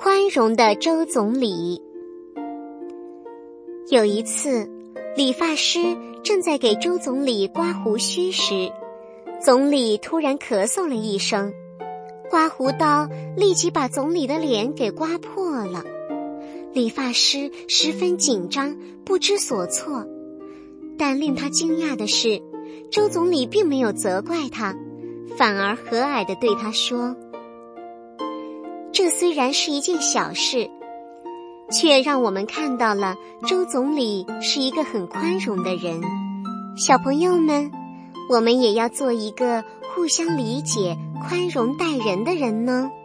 宽容的周总理。有一次，理发师正在给周总理刮胡须时，总理突然咳嗽了一声，刮胡刀立即把总理的脸给刮破了。理发师十分紧张，不知所措。但令他惊讶的是，周总理并没有责怪他，反而和蔼地对他说：这虽然是一件小事，却让我们看到了周总理是一个很宽容的人。小朋友们，我们也要做一个互相理解、宽容待人的人呢。